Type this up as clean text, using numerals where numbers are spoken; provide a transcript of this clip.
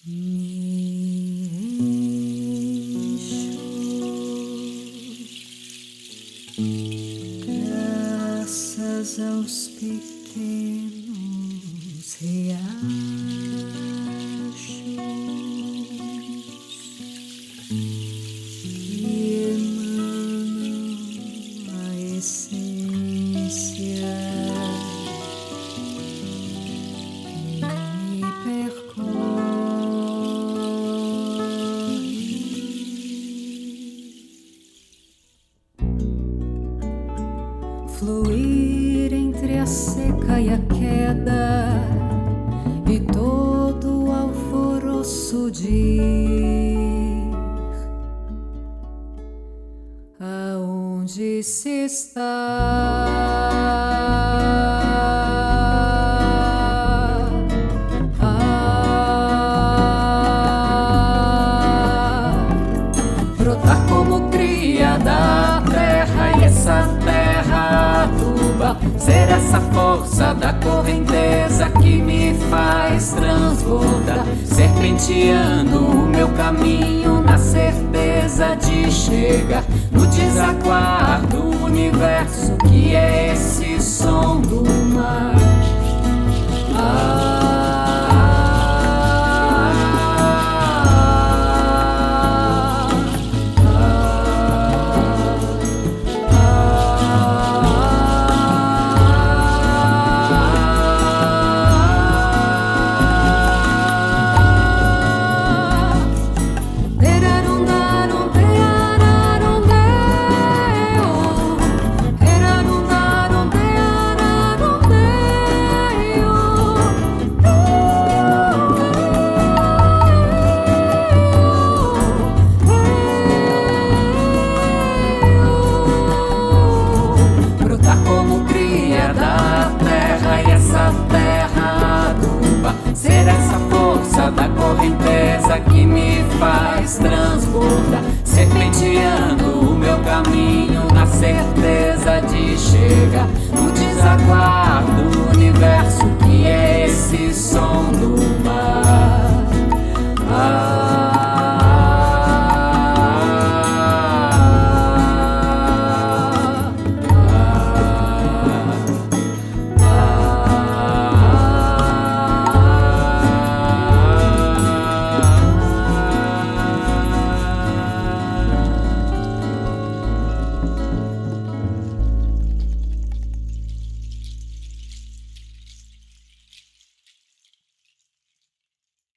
Graças aos pequenos riachos que emanam a essência que me percorre. Fluir entre a seca e a queda e todo o alvoroço de ir aonde se está. Brotar como cria da terra e essa terra aduba, ser essa força da correnteza que me faz transbordar, serpenteando o meu caminho na certeza de chegar no desaguar do universo que é esse som do mar. Ser essa força da correnteza que me faz transbordar, serpenteando o meu caminho na certeza de chegar no desaguar do